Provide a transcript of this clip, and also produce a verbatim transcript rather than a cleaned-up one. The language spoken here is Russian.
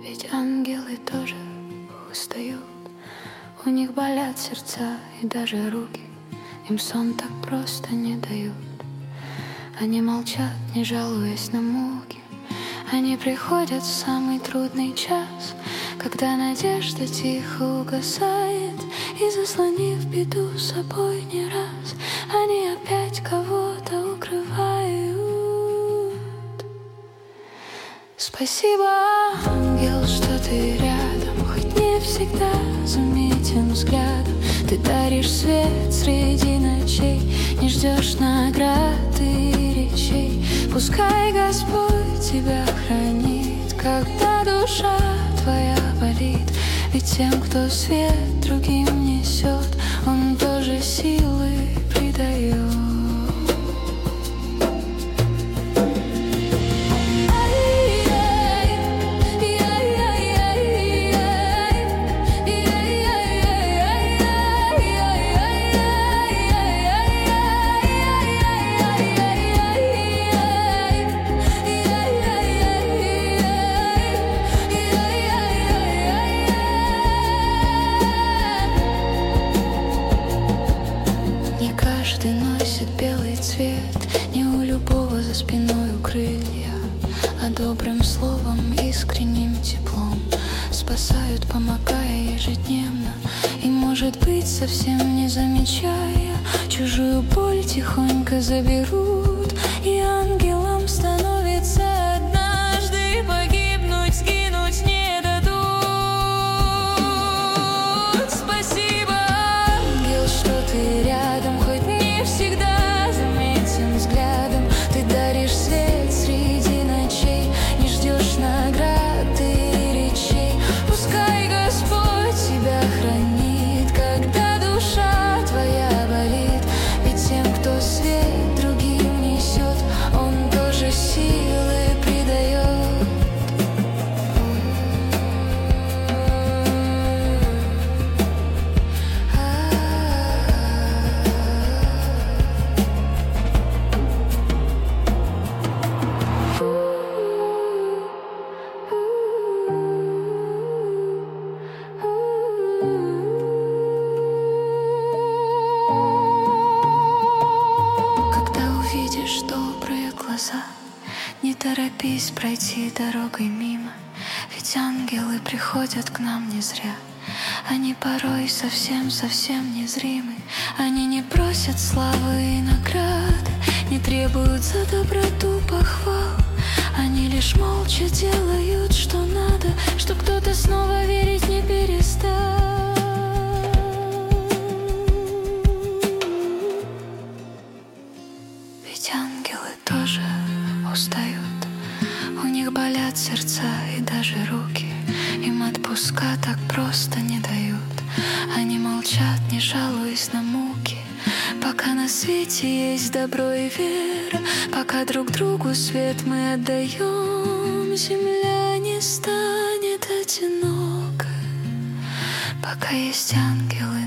Ведь ангелы тоже устают, у них болят сердца и даже руки, им сон так просто не дают. Они молчат, не жалуясь на муки, они приходят в самый трудный час, когда надежда тихо угасает, и, заслонив беду собой не раз, они опять кого-то укрывают. Спасибо, ангел, что ты рядом, хоть не всегда заметен взглядом. Ты даришь свет среди ночей, не ждешь наград и речей. Пускай Господь тебя хранит, когда душа твоя болит. Ведь тем, кто свет другим несет, Он тоже силы придает. Каждый носит белый цвет, не у любого за спиной крылья, а добрым словом, искренним теплом спасают, помогая ежедневно. И, может быть, совсем не замечая, чужую боль тихонько заберут, и ангелом становится однажды погибнуть, сгинуть не дадут. Спасибо, ангел, что ты рядом, всегда заметен взглядом. Ты даришь свет среди ночей, не ждешь наград и речей. Пускай Господь тебя хранит, когда душа твоя болит. Ведь тем, кто свет другим несет, Он тоже силы придает. Видишь добрые глаза, не торопись пройти дорогой мимо, ведь ангелы приходят к нам не зря. Они порой совсем-совсем незримы, они не просят славы и награды, не требуют за доброту похвал. Они лишь молча делают, что надо, чтоб кто-то снова верить не перестал. Ведь ангелы тоже устают, у них болят сердца и даже руки, им отпуска так просто не дают. Они молчат, не жалуясь на муки, пока на свете есть добро и вера, пока друг другу свет мы отдаем, земля не станет одинокой, пока есть ангелы.